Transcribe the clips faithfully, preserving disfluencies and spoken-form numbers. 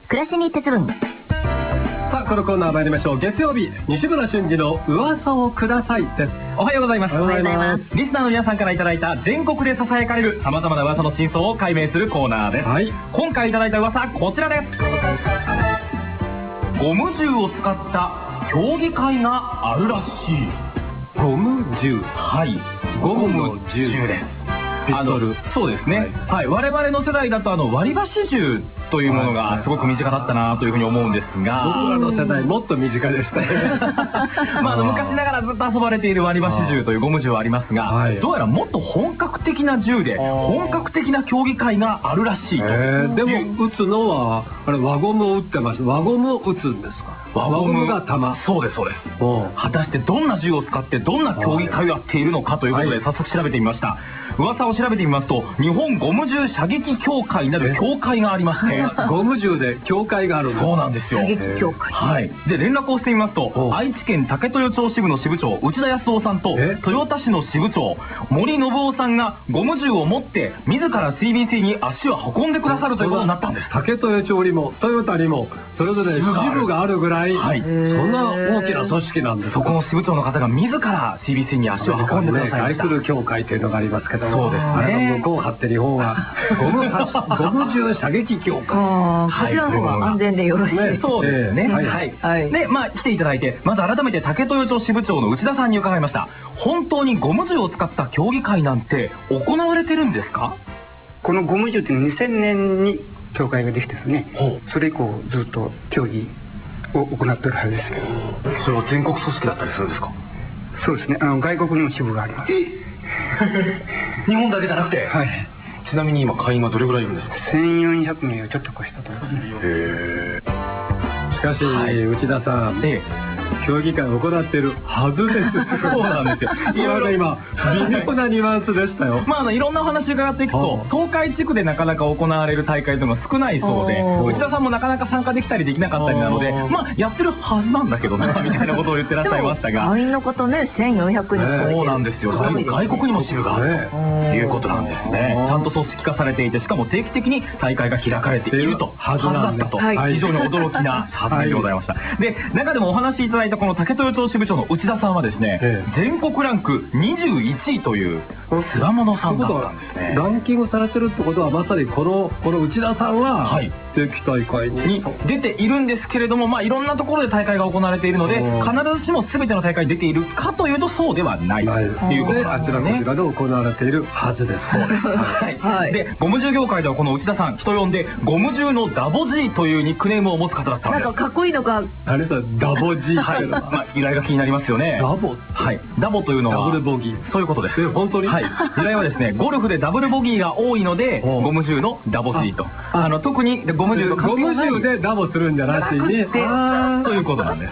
暮らしに鉄分。 さあ、このコーナー参りましょう。月曜日、西村俊二の噂をくださいです。 おはようございます。 おはようございます。 リスナーの皆さんからいただいた全国で囁かれる様々な噂の真相を解明するコーナーです。 はい。 今回いただいた噂、こちらです。ゴム銃を使った競技会があるらしい。 ゴム銃。 はい。 ゴムの銃銃です。 ピストル。 そうですね。はい。我々の世代だとあの割り箸銃というものがすごく身近だったなというふうに思うんですが、 僕らの世代もっと身近でしたね。 まああの昔ながらずっと遊ばれている割り箸銃というゴム銃はありますが、 はい、 どうやらもっと本格的な銃で本格的な競技会があるらしいと。 えー、でも撃つのはあれ輪ゴムを撃ってます。輪ゴムを撃つんですか。輪ゴムが弾。 そうですそうです。果たしてどんな銃を使ってどんな競技会をやっているのかということで早速調べてみました。噂を調べてみますと、日本ゴム銃射撃協会なる協会がありまして、 ゴム銃で協会があるんです。 そうなんですよ。 射撃協会。 はい。で連絡をしてみますと、愛知県武豊町支部の支部長内田康夫さんと豊田市の支部長森信夫さんがゴム銃を持って自ら シービーシー に足を運んでくださるということになったんです。 武豊町にもトヨタにもそれぞれ支部があるぐらい、はい、そんな大きな組織なんです。 そこの支部長の方が自ら シービーシー に足を運んでくださいました。 愛する協会というのがありますけど、 そうですね。 あれの向こうを張って日本はゴムゴム銃射撃協会。 ああ、こちらの方が安全でよろしい。 そうですね。はい。で、まあ来ていただいて、まず改めて武豊町支部長の内田さんに伺いました。本当にゴム銃を使った競技会なんて行われてるんですか？ このゴム銃ってにせんねんに協会ができてですね、それ以降ずっと競技を行ってるはずですけど。 それは全国組織だったりするんですか？ そうですね。あの外国にも支部があります。 日本だけじゃなくて。 はい。 ちなみに今会員はどれぐらいいるんですか？ せんよんひゃくめいをちょっと超したところね。 へえ。しかし、はい、内田さん、ええ、競技会を行っているはずです。 そうなんですよ。 いろいろ今微妙なニュアンスでしたよ。 まああのいろんなお話伺っていくと、東海地区でなかなか行われる大会というのが少ないそうで、内田さんもなかなか参加できたりできなかったりなので、まあやってるはずなんだけどなみたいなことを言ってらっしゃいましたが、 会員の方ねせんよんひゃくにん。 そうなんですよ。外国にも支部があるということなんですね。ちゃんと組織化されていて、しかも定期的に大会が開かれているとはずだったと、非常に驚きな発言でございました。で、中でもお話しいただいたこの武豊町支部長の内田さんはですね、ええ、全国ランクにじゅういちいというつわものさんだったんですね。 ランキングされてるってことはまさにこのこの内田さんは、はい、定期大会に出ているんですけれども、まあいろんなところで大会が行われているので、必ずしも全ての大会に出ているかというとそうではないということなんですね。 あちらこちらで行われているはずです。 そうです。はい。で、ゴム銃業界ではこの内田さん、人呼んでゴム銃のダボ G というニックネームを持つ方だったんです。 なんかかっこいいのか。 何それダボ G っていうのは。 まあ由来が気になりますよね。 ダボ。 はい。ダボというのはダブルボギー。 そういうことです。 本当に。 はい。由来はですね、ゴルフでダブルボギーが多いので、ゴム銃のダボ G と。あの特にゴム銃のゴム銃でダボするんじゃなしに、 ということなんです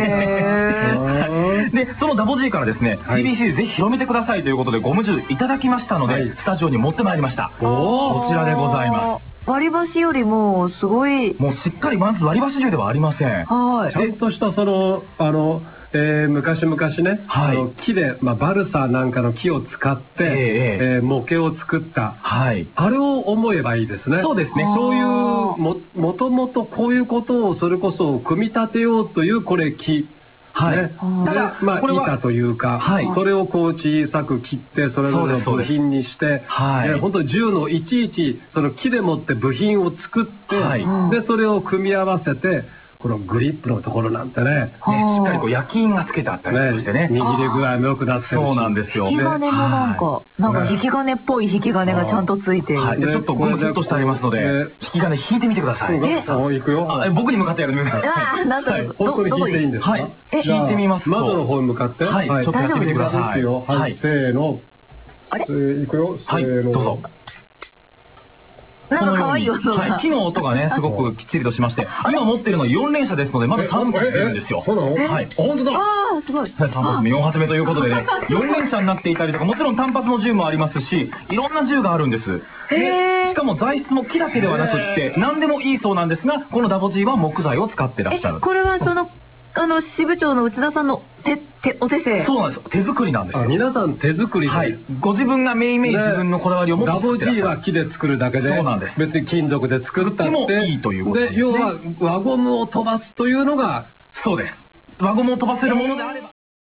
ね。で、そのダボ G からですね、シービーシー でぜひ広めてくださいということでゴム銃いただきましたので、スタジオに持ってまいりました。こちらでございます。 割り箸よりもすごいもうしっかりまず割り箸銃ではありません。 はい。 ちゃんとしたそのあの。えー、昔々ね、はい、あの木で、まあ、バルサなんかの木を使って、えーえー、模型を作った、はい、あれを思えばいいですね。 そうですね。 そういうももともとこういうことをそれこそ組み立てようというこれ木。はい。ね、ただまあ板というか、はい、それをこう小さく切ってそれぞれの部品にして、はい、えー、本当に銃のいちいちその木でもって部品を作って、はい、でそれを組み合わせて。このグリップのところなんてね、ね、 しっかりこう焼き印がつけてあったりしてね、 握り具合も良くなってるし、 そうなんですよ。 引き金もなんか、なんか引き金っぽい引き金がちゃんとついている。 ちょっとゴムセットしてありますので、引き金引いてみてください。 え、行くよ。 僕に向かってやるんです。 ああ、なんと本当に引いていいんですか？ はい。引いてみますと。 窓の方に向かって、 はい、ちょっとやってみてください。 はい、せーの。 あれ？ 行くよ。 はい、どうぞ。 なんか可愛い音が、 はい、木の音がねすごくきっちりとしまして、今持ってるのよん連射ですのでまださん発出るんですよ。 そうなの？ はい。本当だ。 ああ、すごい。 さん発目よん発目ということでね、よん連射になっていたりとか、もちろん単発の銃もありますし、いろんな銃があるんです。で、しかも材質も木だけではなくって何でもいいそうなんですが、このダボ G は木材を使ってらっしゃる。 これはそのあの支部長の内田さんの手手お手製。 そうなんですよ。手作りなんですよ。 皆さん手作りで。 はい。ご自分がめいめい自分のこだわりを持って作ってらっしゃる。 ダボ G は木で作るだけで。 そうなんです。 別に金属で作ったってもいいということですね。 で、要は輪ゴムを飛ばすというのが。 そうです。輪ゴムを飛ばせるものであれば。